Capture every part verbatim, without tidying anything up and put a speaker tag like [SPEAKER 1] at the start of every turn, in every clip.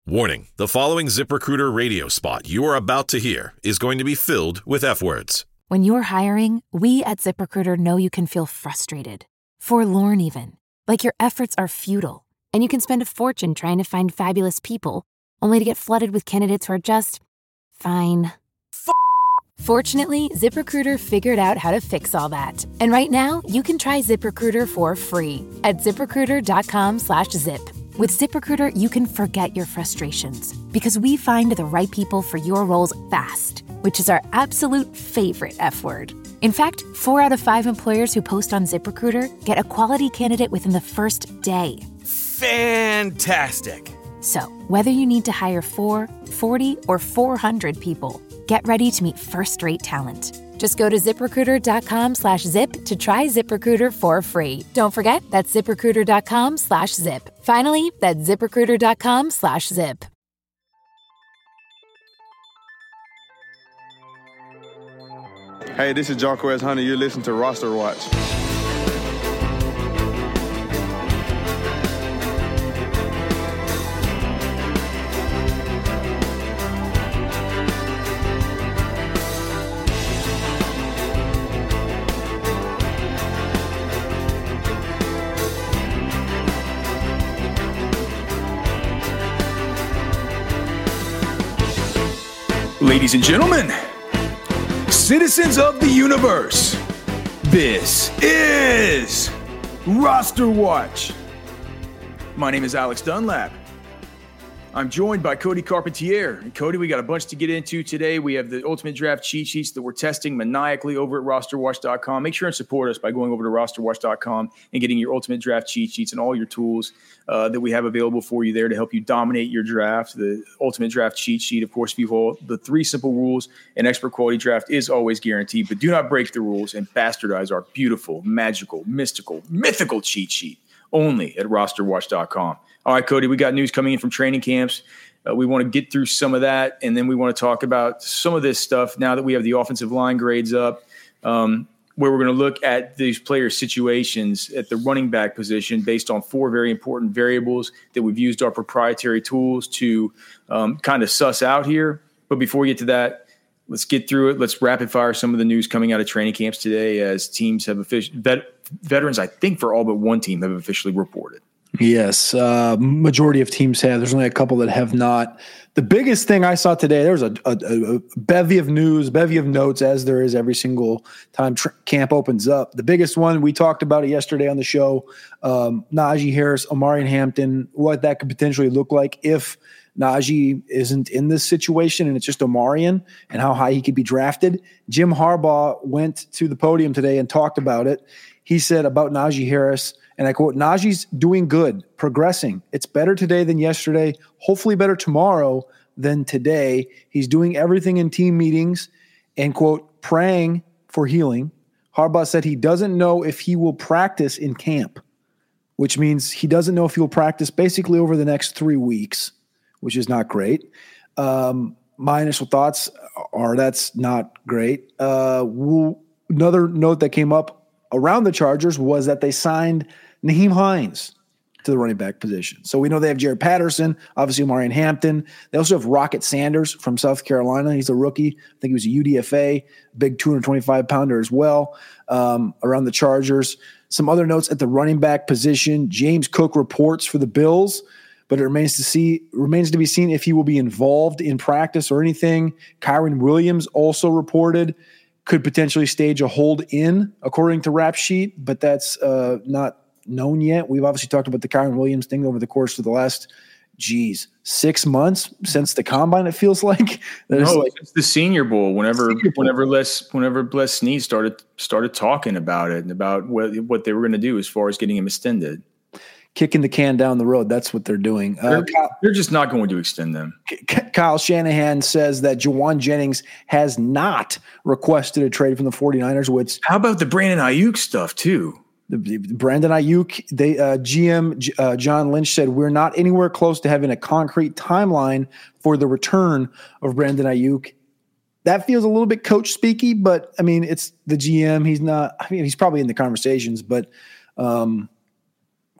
[SPEAKER 1] Warning, the following ZipRecruiter radio spot you are about to hear is going to be filled with F-words.
[SPEAKER 2] When you're hiring, we at ZipRecruiter know you can feel frustrated, forlorn even, like your efforts are futile, and you can spend a fortune trying to find fabulous people, only to get flooded with candidates who are just fine. F- Fortunately, ZipRecruiter figured out how to fix all that. And right now, you can try ZipRecruiter for free at ZipRecruiter.com slash zip. With ZipRecruiter, you can forget your frustrations because we find the right people for your roles fast, which is our absolute favorite F word. In fact, four out of five employers who post on ZipRecruiter get a quality candidate within the first day.
[SPEAKER 3] Fantastic.
[SPEAKER 2] So, whether you need to hire four, forty, or four hundred people, get ready to meet first-rate talent. Just go to ZipRecruiter.com slash zip to try ZipRecruiter for free. Don't forget, that's ZipRecruiter.com slash zip. Finally, that's ZipRecruiter.com slash zip.
[SPEAKER 4] Hey, this is Jarquez Hunter. You're listening to Roster Watch.
[SPEAKER 3] Ladies and gentlemen, citizens of the universe, this is Roster Watch. My name is Alex Dunlap. I'm joined by Cody Carpentier. And Cody, we got a bunch to get into today. We have the Ultimate Draft cheat sheets that we're testing maniacally over at roster watch dot com. Make sure and support us by going over to roster watch dot com and getting your Ultimate Draft cheat sheets and all your tools uh, that we have available for you there to help you dominate your draft. The Ultimate Draft cheat sheet, of course, we follow the three simple rules. An expert quality draft is always guaranteed, but do not break the rules and bastardize our beautiful, magical, mystical, mythical cheat sheet only at roster watch dot com. All right, Cody, we got news coming in from training camps. Uh, we want to get through some of that, and then we want to talk about some of this stuff now that we have the offensive line grades up, um, where we're going to look at these players' situations at the running back position based on four very important variables that we've used our proprietary tools to um, kind of suss out here. But before we get to that, let's get through it. Let's rapid fire some of the news coming out of training camps today as teams have officially vet, veterans, I think for all but one team, have officially reported.
[SPEAKER 5] Yes, uh, majority of teams have. There's only a couple that have not. The biggest thing I saw today, there was a, a, a bevy of news, bevy of notes, as there is every single time tr- camp opens up. The biggest one, we talked about it yesterday on the show, um, Najee Harris, Omarion Hampton, what that could potentially look like if Najee isn't in this situation and it's just Omarion and how high he could be drafted. Jim Harbaugh went to the podium today and talked about it. He said about Najee Harris, and I quote, "Najee's doing good, progressing. It's better today than yesterday, hopefully better tomorrow than today. He's doing everything in team meetings and, quote, praying for healing." Harbaugh said he doesn't know if he will practice in camp, which means he doesn't know if he will practice basically over the next three weeks, which is not great. Um, my initial thoughts are that's not great. Uh, we'll, another note that came up around the Chargers was that they signed Nyheim Hines to the running back position. So we know they have Jared Patterson, obviously Omarion Hampton. They also have Rocket Sanders from South Carolina. He's a rookie. I think he was a U D F A, big two hundred twenty-five pounder as well um, around the Chargers. Some other notes at the running back position. James Cook reports for the Bills, but it remains to see remains to be seen if he will be involved in practice or anything. Kyron Williams also reported could potentially stage a hold in, according to Rap Sheet, but that's uh, not known yet. We've obviously talked about the Kyron Williams thing over the course of the last, geez, six months since the combine. It feels like
[SPEAKER 3] no,
[SPEAKER 5] like,
[SPEAKER 3] it's the Senior Bowl. Whenever,
[SPEAKER 5] Senior Bowl.
[SPEAKER 3] whenever Les, whenever Les Snead started started talking about it and about what what they were going to do as far as getting him extended.
[SPEAKER 5] Kicking the can down the road. That's what they're doing. Uh,
[SPEAKER 3] they're, they're just not going to extend them.
[SPEAKER 5] Kyle Shanahan says that Juwan Jennings has not requested a trade from the 49ers. Which
[SPEAKER 3] how about the Brandon Ayuk stuff too?
[SPEAKER 5] The, the Brandon Ayuk, they uh, G M uh, John Lynch said we're not anywhere close to having a concrete timeline for the return of Brandon Ayuk. That feels a little bit coach speaky, but I mean it's the G M. He's not. I mean he's probably in the conversations, but. Um,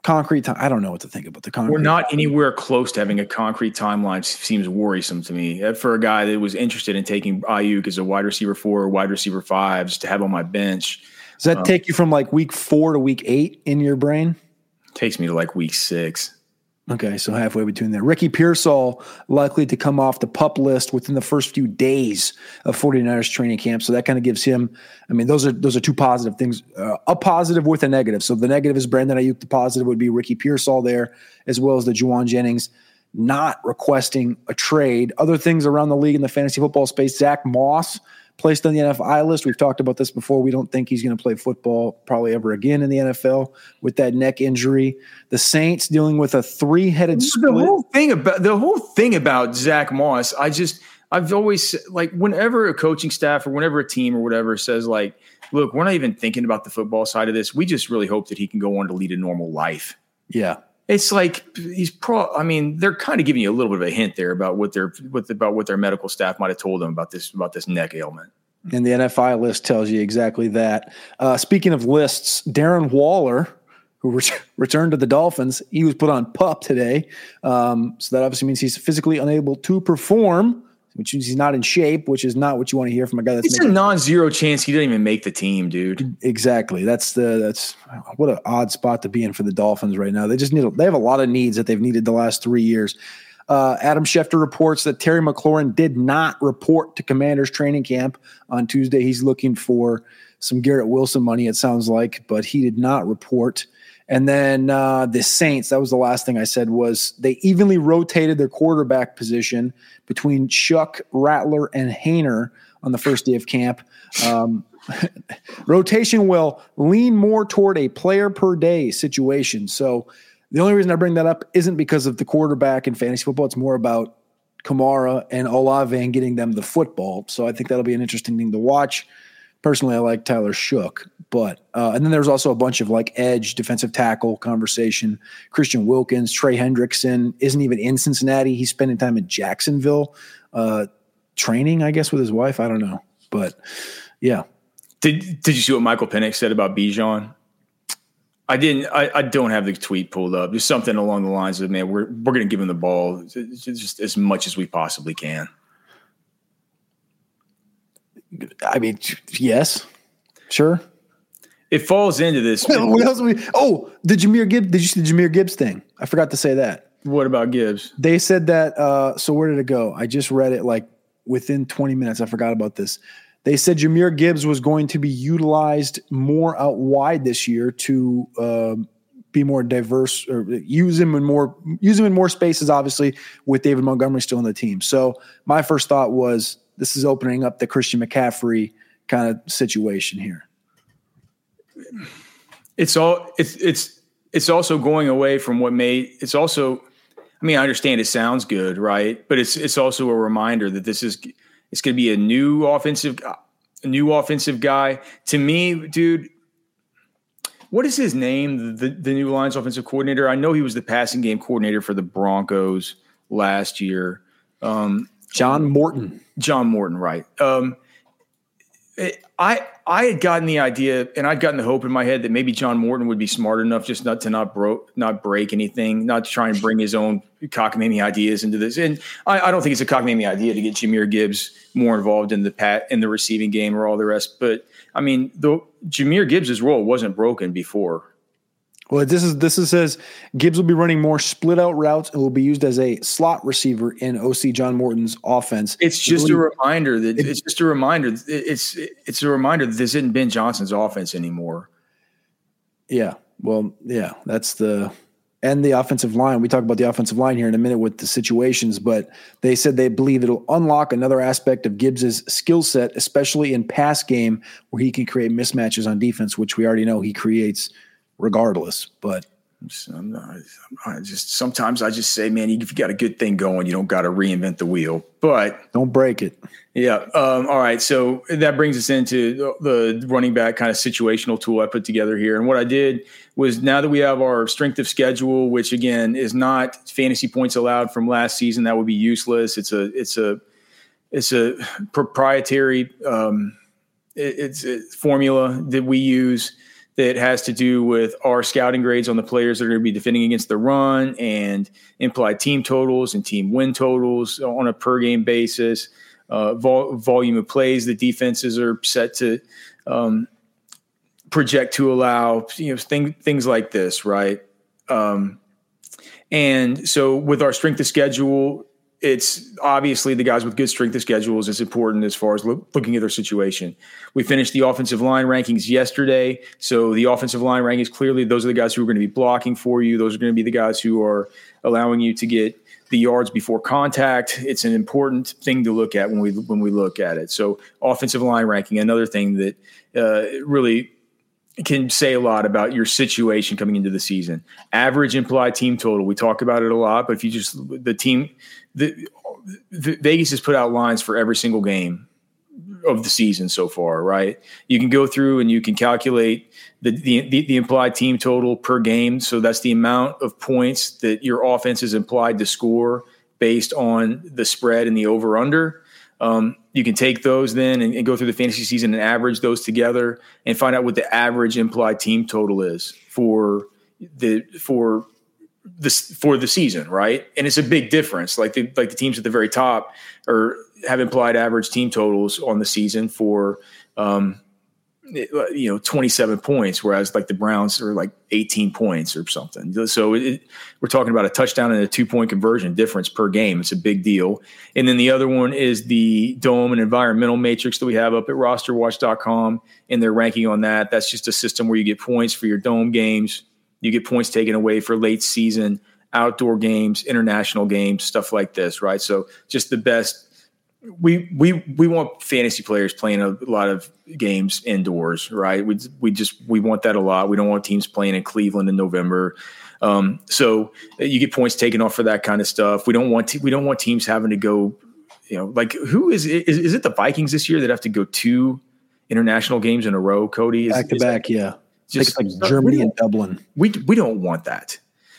[SPEAKER 5] concrete time. I don't know what to think about the concrete.
[SPEAKER 3] We're not anywhere close to having a concrete timeline. Seems worrisome to me for a guy that was interested in taking Ayuk as a wide receiver four or wide receiver five just to have on my bench.
[SPEAKER 5] Does that
[SPEAKER 3] um,
[SPEAKER 5] take you from like week four to week eight in your brain?
[SPEAKER 3] Takes me to like week six.
[SPEAKER 5] Okay, so halfway between there. Ricky Pearsall likely to come off the PUP list within the first few days of 49ers training camp. So that kind of gives him, I mean, those are those are two positive things, uh, a positive with a negative. So the negative is Brandon Ayuk. The positive would be Ricky Pearsall there, as well as the Juwan Jennings not requesting a trade. Other things around the league in the fantasy football space, Zach Moss placed on the N F I list. We've talked about this before. We don't think he's going to play football probably ever again in the N F L with that neck injury. The Saints dealing with a three-headed split.
[SPEAKER 3] The whole thing about the whole thing about Zach Moss, I just I've always like whenever a coaching staff or whenever a team or whatever says like, look, we're not even thinking about the football side of this. We just really hope that he can go on to lead a normal life.
[SPEAKER 5] Yeah.
[SPEAKER 3] It's like he's pro. I mean, they're kind of giving you a little bit of a hint there about what their what about what their medical staff might have told them about this about this neck ailment.
[SPEAKER 5] And the N F I list tells you exactly that. Uh, speaking of lists, Darren Waller, who re- returned to the Dolphins, he was put on PUP today. Um, so that obviously means he's physically unable to perform, which means he's not in shape, which is not what you want to hear from a guy that's
[SPEAKER 3] it's
[SPEAKER 5] making-
[SPEAKER 3] a non-zero chance he didn't even make the team, dude.
[SPEAKER 5] Exactly. That's the that's what an odd spot to be in for the Dolphins right now. They just need they have a lot of needs that they've needed the last three years. Uh, Adam Schefter reports that Terry McLaurin did not report to Commanders training camp on Tuesday. He's looking for some Garrett Wilson money, it sounds like, but he did not report. And then uh, the Saints, that was the last thing I said, was they evenly rotated their quarterback position between Chuck, Rattler, and Haener on the first day of camp. Um, rotation will lean more toward a player per day situation. So the only reason I bring that up isn't because of the quarterback in fantasy football. It's more about Kamara and Olave and getting them the football. So I think that'll be an interesting thing to watch. Personally, I like Tyler Shook. But uh, and then there's also a bunch of like edge defensive tackle conversation. Christian Wilkins, Trey Hendrickson isn't even in Cincinnati. He's spending time in Jacksonville uh, training, I guess, with his wife. I don't know. But, yeah.
[SPEAKER 3] Did Did you see what Michael Penix said about Bijan? I didn't. I, I don't have the tweet pulled up. Just something along the lines of, "Man, we're we're going to give him the ball just as much as we possibly can."
[SPEAKER 5] I mean, yes, sure.
[SPEAKER 3] It falls into this.
[SPEAKER 5] What else? We, oh, the Jahmyr Gibbs. Did you see the Jahmyr Gibbs thing? I forgot to say that.
[SPEAKER 3] What about Gibbs?
[SPEAKER 5] They said that. Uh, so where did it go? I just read it like within twenty minutes. I forgot about this. They said Jahmyr Gibbs was going to be utilized more out wide this year to uh, be more diverse, or use him in more use him in more spaces. Obviously, with David Montgomery still on the team. So my first thought was this is opening up the Christian McCaffrey kind of situation here.
[SPEAKER 3] It's all it's it's it's also going away from what made it's also. I mean, I understand it sounds good, right? But it's it's also a reminder that this is. It's going to be a new offensive, a new offensive guy. To me, dude, what is his name? The the new Lions offensive coordinator. I know he was the passing game coordinator for the Broncos last year. Um,
[SPEAKER 5] John Morton.
[SPEAKER 3] John Morton, right? Um, it, I I had gotten the idea, and I'd gotten the hope in my head that maybe John Morton would be smart enough just not to not bro not break anything, not to try and bring his own cockamamie ideas into this. And I, I don't think it's a cockamamie idea to get Jahmyr Gibbs more involved in the pat in the receiving game or all the rest. But I mean, the Jahmyr Gibbs' role wasn't broken before.
[SPEAKER 5] Well, this is this is says Gibbs will be running more split out routes and will be used as a slot receiver in O C John Morton's offense.
[SPEAKER 3] It's just a reminder that it, it's just a reminder. It's it's a reminder that this isn't Ben Johnson's offense anymore.
[SPEAKER 5] Yeah, well, yeah, that's the and the offensive line. We talk about the offensive line here in a minute with the situations, but they said they believe it'll unlock another aspect of Gibbs's skill set, especially in pass game, where he can create mismatches on defense, which we already know he creates. Regardless, but
[SPEAKER 3] I'm not, I just sometimes I just say, man, if you got a good thing going, you don't got to reinvent the wheel. But
[SPEAKER 5] don't break it.
[SPEAKER 3] Yeah. Um, all right. So that brings us into the running back kind of situational tool I put together here. And what I did was, now that we have our strength of schedule, which again is not fantasy points allowed from last season, that would be useless. It's a it's a it's a proprietary um, it, it's a formula that we use that has to do with our scouting grades on the players that are going to be defending against the run and implied team totals and team win totals on a per game basis, uh, vol- volume of plays that defenses are set to um, project to allow, you know, thing, things like this, right? Um, and so with our strength of schedule, it's obviously the guys with good strength of schedules is important as far as lo- looking at their situation. We finished the offensive line rankings yesterday. So the offensive line rankings, clearly those are the guys who are going to be blocking for you. Those are going to be the guys who are allowing you to get the yards before contact. It's an important thing to look at when we when we look at it. So offensive line ranking, another thing that uh, really can say a lot about your situation coming into the season. Average implied team total. We talk about it a lot, but if you just the team, the, the Vegas has put out lines for every single game of the season so far, right? You can go through and you can calculate the the, the, the implied team total per game. So that's the amount of points that your offense is implied to score based on the spread and the over under. Um, you can take those then and, and go through the fantasy season and average those together and find out what the average implied team total is for the for this for the season, right? And it's a big difference. Like the like the teams at the very top are have implied average team totals on the season for um, you know twenty-seven points, whereas like the Browns are like eighteen points or something. So it, we're talking about a touchdown and a two-point conversion difference per game. It's a big deal. And then the other one is the dome and environmental matrix that we have up at roster watch dot com, and they're ranking on that. That's just a system where you get points for your dome games. You get points taken away for late season, outdoor games, international games, stuff like this, right? So just the best. We we we want fantasy players playing a lot of games indoors, right? We we just we want that a lot. We don't want teams playing in Cleveland in November. Um, so you get points taken off for that kind of stuff. We don't want te- we don't want teams having to go, you know, like who is is, is it the Vikings this year that have to go two international games in a row? Cody, is,
[SPEAKER 5] back to
[SPEAKER 3] is
[SPEAKER 5] back,
[SPEAKER 3] that,
[SPEAKER 5] yeah,
[SPEAKER 3] just
[SPEAKER 5] like, like Germany and Dublin.
[SPEAKER 3] We we don't want that.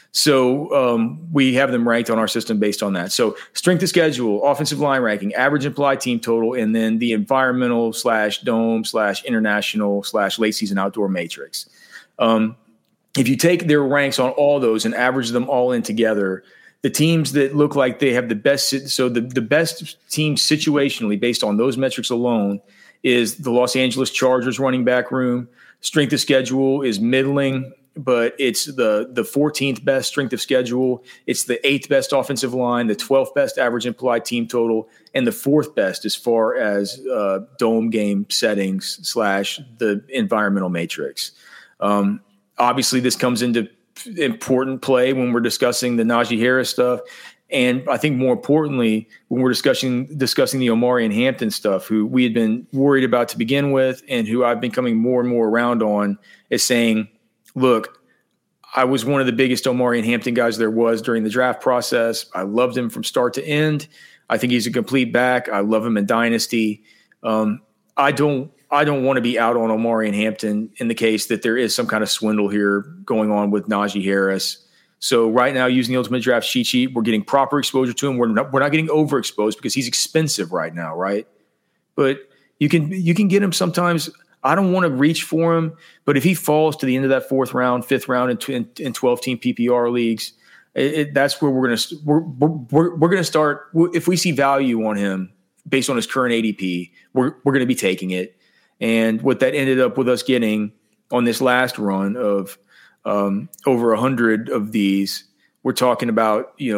[SPEAKER 3] So um, we have them ranked on our system based on that. So strength of schedule, offensive line ranking, average implied team total, and then the environmental slash dome slash international slash late season outdoor matrix. Um, if you take their ranks on all those and average them all in together, the teams that look like they have the best, so the, the best team situationally based on those metrics alone is the Los Angeles Chargers running back room. Strength of schedule is middling, but it's the the fourteenth best strength of schedule. It's the eighth best offensive line, the twelfth best average implied team total, and the fourth best as far as uh, dome game settings slash the environmental matrix. Um, obviously, this comes into important play when we're discussing the Najee Harris stuff. And I think more importantly, when we're discussing discussing the Omarion Hampton stuff, who we had been worried about to begin with and who I've been coming more and more around on, is saying, look, I was one of the biggest Omarion Hampton guys there was during the draft process. I loved him from start to end. I think he's a complete back. I love him in Dynasty. Um, I don't I don't want to be out on Omarion Hampton in the case that there is some kind of swindle here going on with Najee Harris. So right now, using the Ultimate Draft cheat sheet, we're getting proper exposure to him. We're not we're not getting overexposed because he's expensive right now, right? But you can you can get him sometimes. I don't want to reach for him, but if he falls to the end of that fourth round, fifth round in, in twelve team P P R leagues, it, it, that's where we're going to we're we're, we're going to start. If we see value on him based on his current A D P, we're we're going to be taking it. And what that ended up with us getting on this last run of um, over a hundred of these, we're talking about you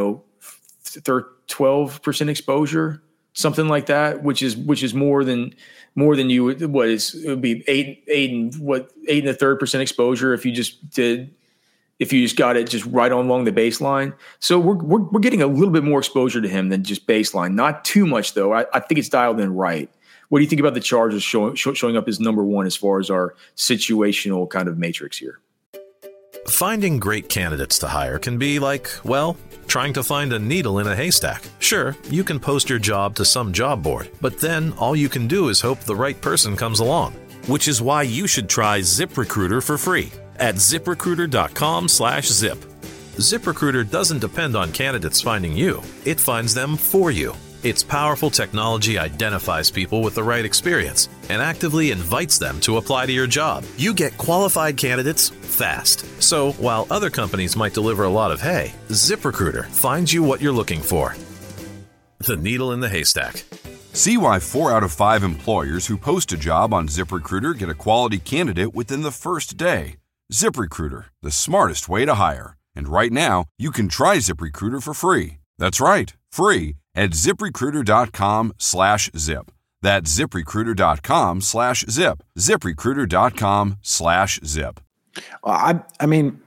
[SPEAKER 3] know twelve percent exposure, something like that, which is which is more than. More than you would, what is it would be eight, eight and what eight and a third percent exposure if you just did, if you just got it just right on along the baseline. So we're we're, we're getting a little bit more exposure to him than just baseline. Not too much though. I, I think it's dialed in right. What do you think about the Chargers showing showing up as number one as far as our situational kind of matrix here?
[SPEAKER 1] Finding great candidates to hire can be like, well, trying to find a needle in a haystack. Sure, you can post your job to some job board, but then all you can do is hope the right person comes along. Which is why you should try ZipRecruiter for free at ZipRecruiter.com slash zip. ZipRecruiter doesn't depend on candidates finding you. It finds them for you. Its powerful technology identifies people with the right experience and actively invites them to apply to your job. You get qualified candidates fast. So while other companies might deliver a lot of hay, ZipRecruiter finds you what you're looking for. The needle in the haystack.
[SPEAKER 6] See why four out of five employers who post a job on ZipRecruiter get a quality candidate within the first day. ZipRecruiter, the smartest way to hire. And right now, you can try ZipRecruiter for free. That's right, free at ZipRecruiter.com slash zip. That's ZipRecruiter.com slash zip. ZipRecruiter.com slash zip.
[SPEAKER 5] I I mean,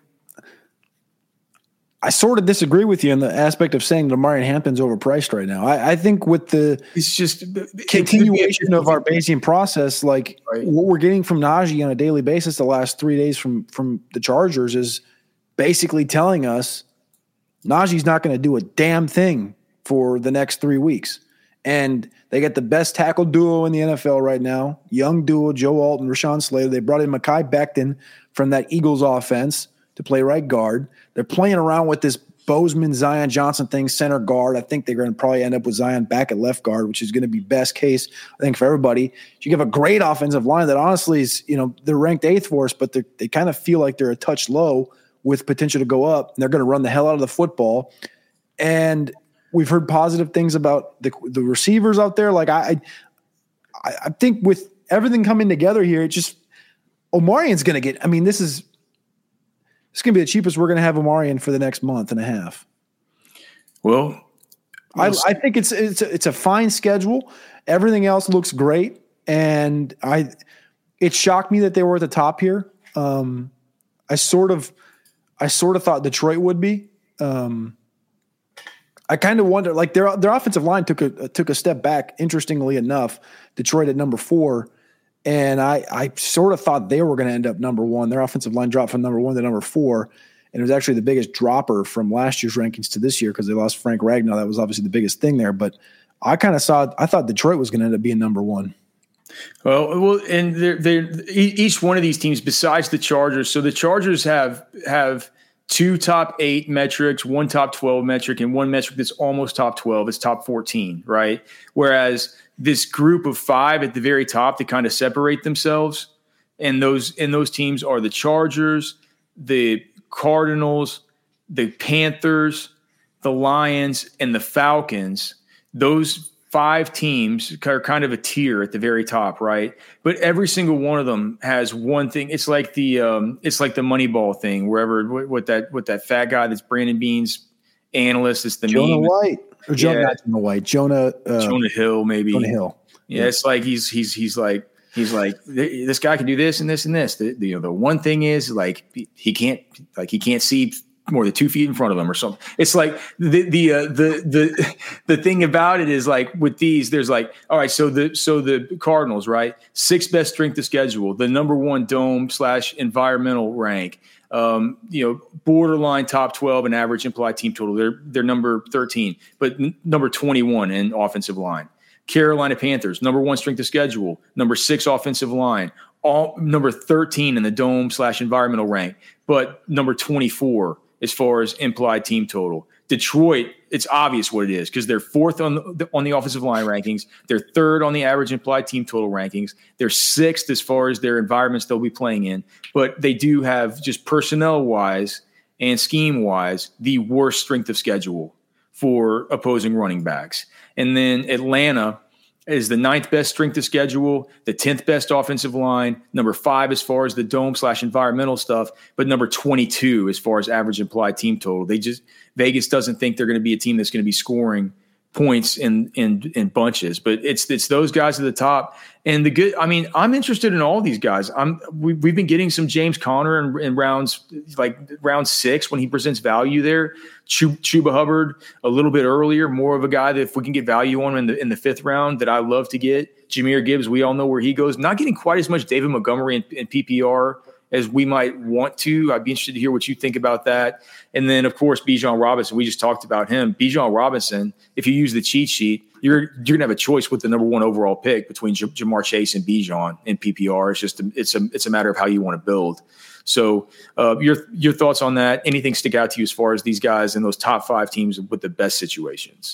[SPEAKER 5] I sort of disagree with you in the aspect of saying that Omarion Hampton's overpriced right now. I, I think with the
[SPEAKER 3] it's just
[SPEAKER 5] continuation of our Bayesian process, like right. what we're getting from Najee on a daily basis the last three days from from the Chargers is basically telling us Najee's not going to do a damn thing for the next three weeks. And they get the best tackle duo in the N F L right now, young duo, Joe Alt and Rashawn Slater. They brought in Mekhi Becton from that Eagles offense to play right guard. They're playing around with this Bozeman, Zion Johnson thing, center guard. I think they're going to probably end up with Zion back at left guard, which is going to be best case, I think, for everybody. You have a great offensive line that honestly is, you know, they're ranked eighth for us, but they kind of feel like they're a touch low with potential to go up. And they're going to run the hell out of the football. And we've heard positive things about the the receivers out there. Like I, I, I think with everything coming together here, it just Omarion's going to get. I mean, this is it's going to be the cheapest we're going to have Omarion for the next month and a half.
[SPEAKER 3] Well,
[SPEAKER 5] I, I think it's it's a, it's a fine schedule. Everything else looks great, and I it shocked me that they were at the top here. Um, I sort of I sort of thought Detroit would be. Um, I kind of wonder, like their their offensive line took a took a step back. Interestingly enough, Detroit at number four, and I I sort of thought they were going to end up number one. Their offensive line dropped from number one to number four, and it was actually the biggest dropper from last year's rankings to this year because they lost Frank Ragnow. That was obviously the biggest thing there. But I kind of saw I thought Detroit was going to end up being number one.
[SPEAKER 3] Well, well, and they're, they're, each one of these teams, besides the Chargers, so the Chargers have have. two top eight metrics, one top twelve metric, and one metric that's almost top twelve. It's top fourteen, right? Whereas this group of five at the very top, they kind of separate themselves. And those and those teams are the Chargers, the Cardinals, the Panthers, the Lions, and the Falcons. Those five teams are kind of a tier at the very top, right? But every single one of them has one thing. It's like the um, it's like the Moneyball thing, wherever what that what that fat guy that's Brandon Bean's analyst. It's the
[SPEAKER 5] Jonah
[SPEAKER 3] meme.
[SPEAKER 5] White or Jonah,
[SPEAKER 3] yeah.
[SPEAKER 5] not Jonah White, Jonah uh,
[SPEAKER 3] Jonah Hill, maybe
[SPEAKER 5] Jonah Hill.
[SPEAKER 3] Yeah, yeah, it's like he's he's he's like he's like this guy can do this and this and this. The, the you know the one thing is like he can't like he can't see more than two feet in front of him or something. It's like the the uh, the the the thing about it is like with these, there's like, all right, so the so the Cardinals, right, sixth best strength of schedule, the number one dome slash environmental rank, um, you know, borderline top twelve in average implied team total. They're they're number thirteen, but n- number twenty-one in offensive line. Carolina Panthers, number one strength of schedule, number six offensive line, all number thirteen in the dome slash environmental rank, but number twenty-four as far as implied team total. Detroit, it's obvious what it is because they're fourth on the, on the offensive line rankings. They're third on the average implied team total rankings. They're sixth as far as their environments they'll be playing in. But they do have, just personnel-wise and scheme-wise, the worst strength of schedule for opposing running backs. And then Atlanta is the ninth best strength of schedule, the tenth best offensive line, number five as far as the dome slash environmental stuff, but number twenty-two as far as average implied team total. They just Vegas doesn't think they're going to be a team that's going to be scoring points in in in bunches, but it's it's those guys at the top. And the good, I mean, I'm interested in all these guys. I'm we, we've been getting some James Conner in, in rounds like round six when he presents value there. Chuba Hubbard a little bit earlier, more of a guy that if we can get value on him in the in the fifth round that I love to get. Jahmyr Gibbs, we all know where he goes. Not getting quite as much David Montgomery in, in P P R as we might want to. I'd be interested to hear what you think about that. And then, of course, Bijan Robinson. We just talked about him. Bijan Robinson, if you use the cheat sheet, you're you're going to have a choice with the number one overall pick between J- Jamar Chase and Bijan in P P R. It's just a, it's a it's a matter of how you want to build. So uh, your your thoughts on that? Anything stick out to you as far as these guys in those top five teams with the best situations?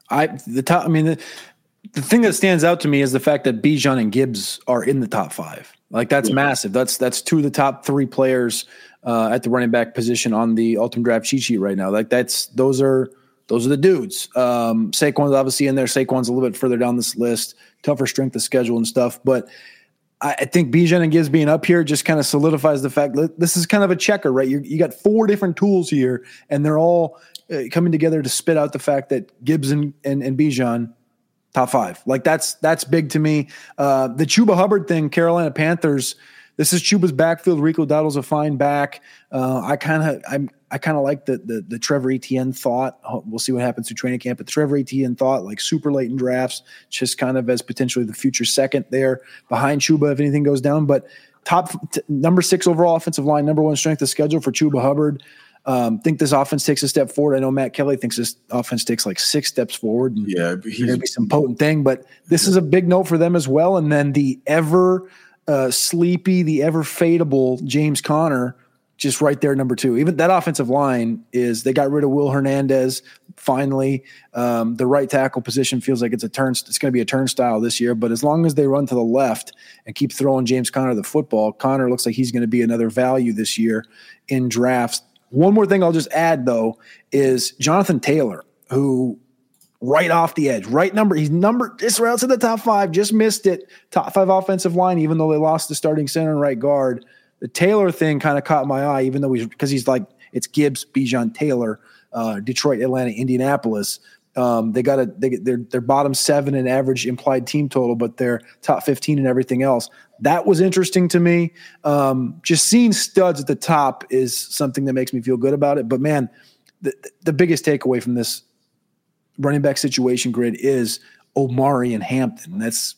[SPEAKER 5] I the top. I mean, the, the thing that stands out to me is the fact that Bijan and Gibbs are in the top five. Like that's yeah. massive. That's that's two of the top three players uh, at the running back position on the Ultimate Draft cheat sheet right now. Like that's those are those are the dudes. Um, Saquon's obviously in there. Saquon's a little bit further down this list. Tougher strength of schedule and stuff, but I, I think Bijan and Gibbs being up here just kind of solidifies the fact that this is kind of a checker, right? You you got four different tools here, and they're all uh, coming together to spit out the fact that Gibbs and, and, and Bijan top five. Like that's that's big to me. Uh, the Chuba Hubbard thing, Carolina Panthers. This is Chuba's backfield. Rico Dowdle's a fine back. Uh, I kind of I'm I kind of like the, the the Trevor Etienne thought. We'll see what happens through training camp. But the Trevor Etienne thought, like super late in drafts, just kind of as potentially the future second there behind Chuba if anything goes down. But top t- number six overall offensive line, number one strength of schedule for Chuba Hubbard. Um, think this offense takes a step forward. I know Matt Kelly thinks this offense takes like six steps forward. And
[SPEAKER 3] yeah,
[SPEAKER 5] he's going to be some potent thing. But this is a big note for them as well. And then the ever uh, sleepy, the ever fadeable James Conner, just right there, number two. Even that offensive line is, they got rid of Will Hernandez finally. Um, the right tackle position feels like it's a turn. It's going to be a turnstile this year, but as long as they run to the left and keep throwing James Conner the football, Conner looks like he's going to be another value this year in drafts. One more thing I'll just add though is Jonathan Taylor, who right off the edge, right number, he's number, just right outside the top five, just missed it. Top five offensive line, even though they lost the starting center and right guard. The Taylor thing kind of caught my eye, even though he's because he's like it's Gibbs, Bijan, Taylor, uh, Detroit, Atlanta, Indianapolis. Um, they got a they they're they're bottom seven in average implied team total, but they're top fifteen in everything else. That was interesting to me. Um, just seeing studs at the top is something that makes me feel good about it. But man, the the biggest takeaway from this running back situation grid is Omari and Hampton. That's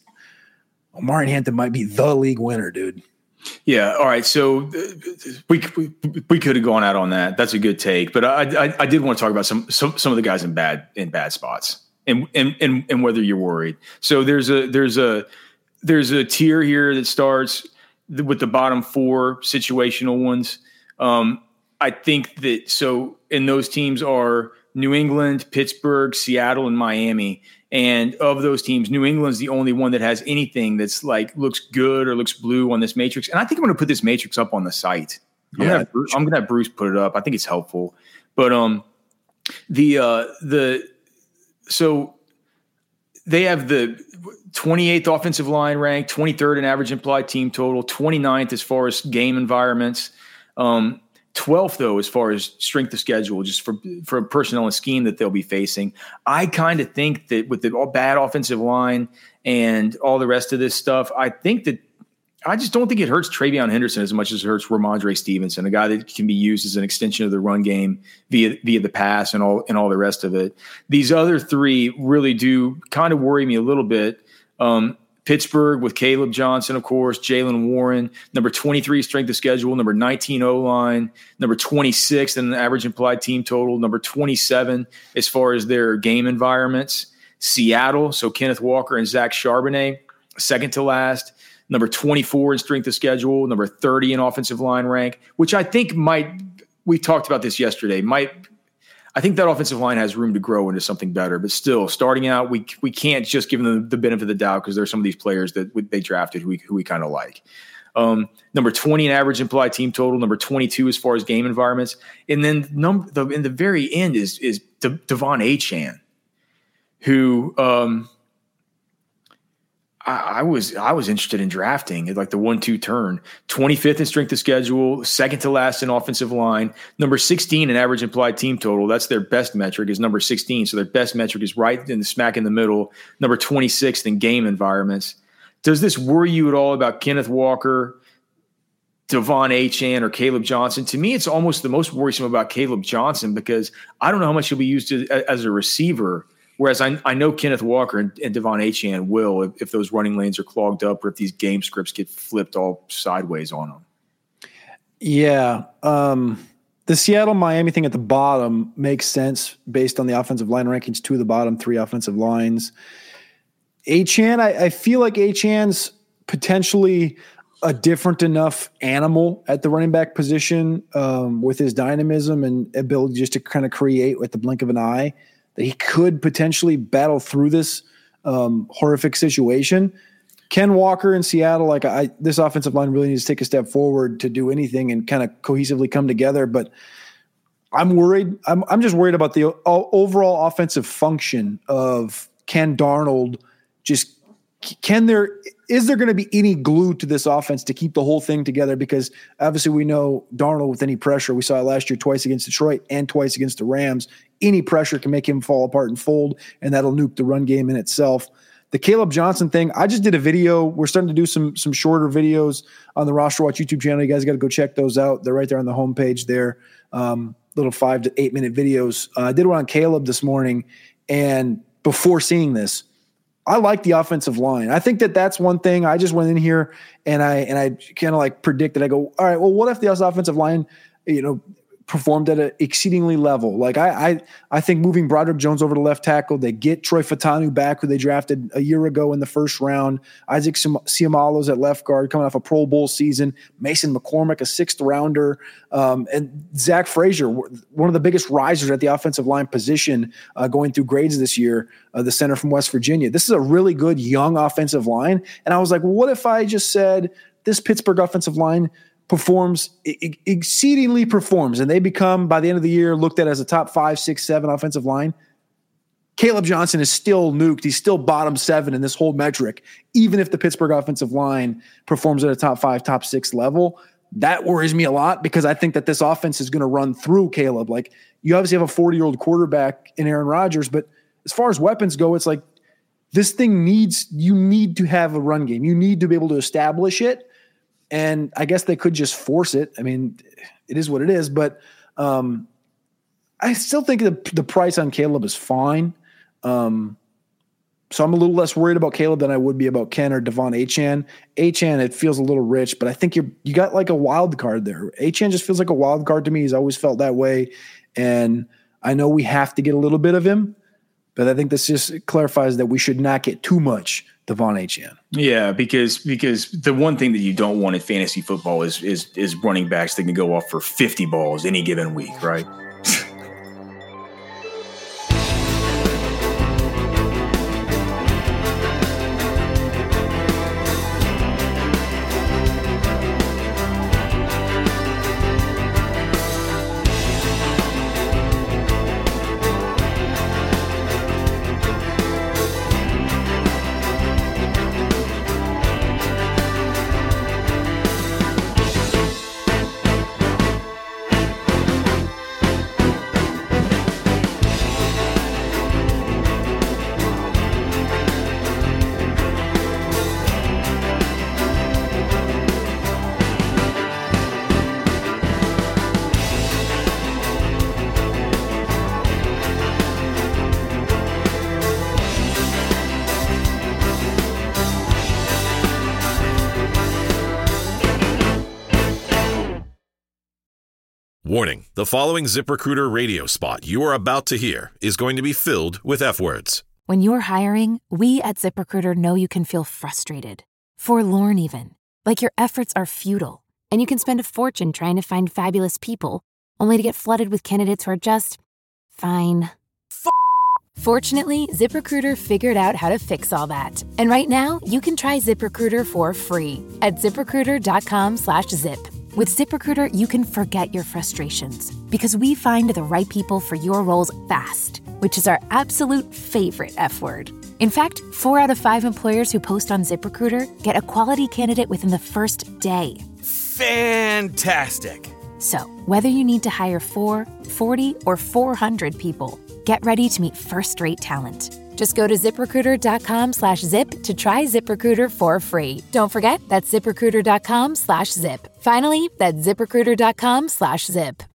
[SPEAKER 5] Omari and Hampton might be the league winner, dude.
[SPEAKER 3] Yeah. All right. So we we, we could have gone out on that. That's a good take. But I, I I did want to talk about some some some of the guys in bad in bad spots and and and and whether you're worried. So there's a there's a there's a tier here that starts with the bottom four situational ones. Um, I think that so and those teams are New England, Pittsburgh, Seattle, and Miami. And of those teams, New England's the only one that has anything that's like looks good or looks blue on this matrix. And I think I'm going to put this matrix up on the site. I'm yeah. going to have Bruce put it up. I think it's helpful. But um, the uh, the so they have the twenty-eighth offensive line rank, twenty-third in average implied team total, twenty-ninth as far as game environments. Um, twelfth, though, as far as strength of schedule, just for for personnel and scheme that they'll be facing. I kind of think that with the all bad offensive line and all the rest of this stuff, I think that I just don't think it hurts Travion Henderson as much as it hurts Ramondre Stevenson, a guy that can be used as an extension of the run game via via the pass and all and all the rest of it. These other three really do kind of worry me a little bit. Um, Pittsburgh with Caleb Johnson, of course, Jaylen Warren, number twenty-three strength of schedule, number nineteen O-line, number twenty-six in the average implied team total, number twenty-seven as far as their game environments. Seattle, so Kenneth Walker and Zach Charbonnet, second to last, number twenty-four in strength of schedule, number thirty in offensive line rank, which I think might – we talked about this yesterday – might – I think that offensive line has room to grow into something better, but still, starting out, we we can't just give them the benefit of the doubt because there's some of these players that they drafted who we who we kind of like. Um, number twenty in average implied team total, number twenty-two as far as game environments, and then number the, in the very end is is De, Devon Achane, who um, I, I was I was interested in drafting at like the one two turn. twenty-fifth in strength of schedule, second to last in offensive line, number sixteen in average implied team total. That's their best metric is number sixteen. So their best metric is right in the smack in the middle. Number twenty-sixth in game environments. Does this worry you at all about Kenneth Walker, Devon Achane, or Caleb Johnson? To me, it's almost the most worrisome about Caleb Johnson because I don't know how much he'll be used to, as a receiver. Whereas I, I know Kenneth Walker and, and Devon Achane will if, if those running lanes are clogged up or if these game scripts get flipped all sideways on them.
[SPEAKER 5] Yeah. Um, the Seattle-Miami thing at the bottom makes sense based on the offensive line rankings, two of the bottom three offensive lines. Achane, I, I feel like Achane's potentially a different enough animal at the running back position um, with his dynamism and ability just to kind of create with the blink of an eye that he could potentially battle through this um, horrific situation. Ken Walker in Seattle, like I, this offensive line really needs to take a step forward to do anything and kind of cohesively come together. But I'm worried. I'm, I'm just worried about the overall offensive function of Ken Darnold. Just can there, is there going to be any glue to this offense to keep the whole thing together? Because obviously we know Darnold with any pressure, we saw it last year twice against Detroit and twice against the Rams. Any pressure can make him fall apart and fold, and that'll nuke the run game in itself. The Caleb Johnson thing, I just did a video. We're starting to do some some shorter videos on the Roster Watch YouTube channel. You guys got to go check those out. They're right there on the homepage there. Um, little five to eight minute videos. Uh, I did one on Caleb this morning, and before seeing this, I like the offensive line. I think that that's one thing. I just went in here and I and I kind of like predicted. I go, all right, well, what if the offensive line, you know, performed at an exceedingly level? Like I, I, I think moving Broderick Jones over to left tackle, they get Troy Fautanu back, who they drafted a year ago in the first round. Isaac Seumalo's at left guard, coming off a Pro Bowl season. Mason McCormick, a sixth rounder, um, and Zach Frazier, one of the biggest risers at the offensive line position, uh, going through grades this year. Uh, the center from West Virginia. This is a really good young offensive line, and I was like, well, what if I just said this Pittsburgh offensive line performs, exceedingly performs, and they become, by the end of the year, looked at as a top five, six, seven offensive line? Caleb Johnson is still nuked. He's still bottom seven in this whole metric, even if the Pittsburgh offensive line performs at a top five, top six level. That worries me a lot because I think that this offense is going to run through Caleb. Like, you obviously have a forty-year-old quarterback in Aaron Rodgers, but as far as weapons go, it's like this thing needs, you need to have a run game. You need to be able to establish it. And I guess they could just force it. I mean, it is what it is. But um, I still think the, the price on Caleb is fine. Um, so I'm a little less worried about Caleb than I would be about Ken or Devon Achane. Achane, it feels a little rich, but I think you you got like a wild card there. Achane just feels like a wild card to me. He's always felt that way. And I know we have to get a little bit of him, but I think this just clarifies that we should not get too much Devon Achane.
[SPEAKER 3] Yeah, because because the one thing that you don't want in fantasy football is is is running backs that can go off for fifty balls any given week, right?
[SPEAKER 1] Warning, the following ZipRecruiter radio spot you are about to hear is going to be filled with F-words.
[SPEAKER 2] When you're hiring, we at ZipRecruiter know you can feel frustrated, forlorn even, like your efforts are futile, and you can spend a fortune trying to find fabulous people, only to get flooded with candidates who are just fine. F- Fortunately, ZipRecruiter figured out how to fix all that. And right now, you can try ZipRecruiter for free at ZipRecruiter.com slash zip. With ZipRecruiter, you can forget your frustrations because we find the right people for your roles fast, which is our absolute favorite F word. In fact, four out of five employers who post on ZipRecruiter get a quality candidate within the first day.
[SPEAKER 7] Fantastic.
[SPEAKER 2] So, whether you need to hire four, forty, or four hundred people, get ready to meet first-rate talent. Just go to ZipRecruiter.com slash zip to try ZipRecruiter for free. Don't forget, that's ZipRecruiter.com slash zip. Finally, that's ZipRecruiter.com slash zip.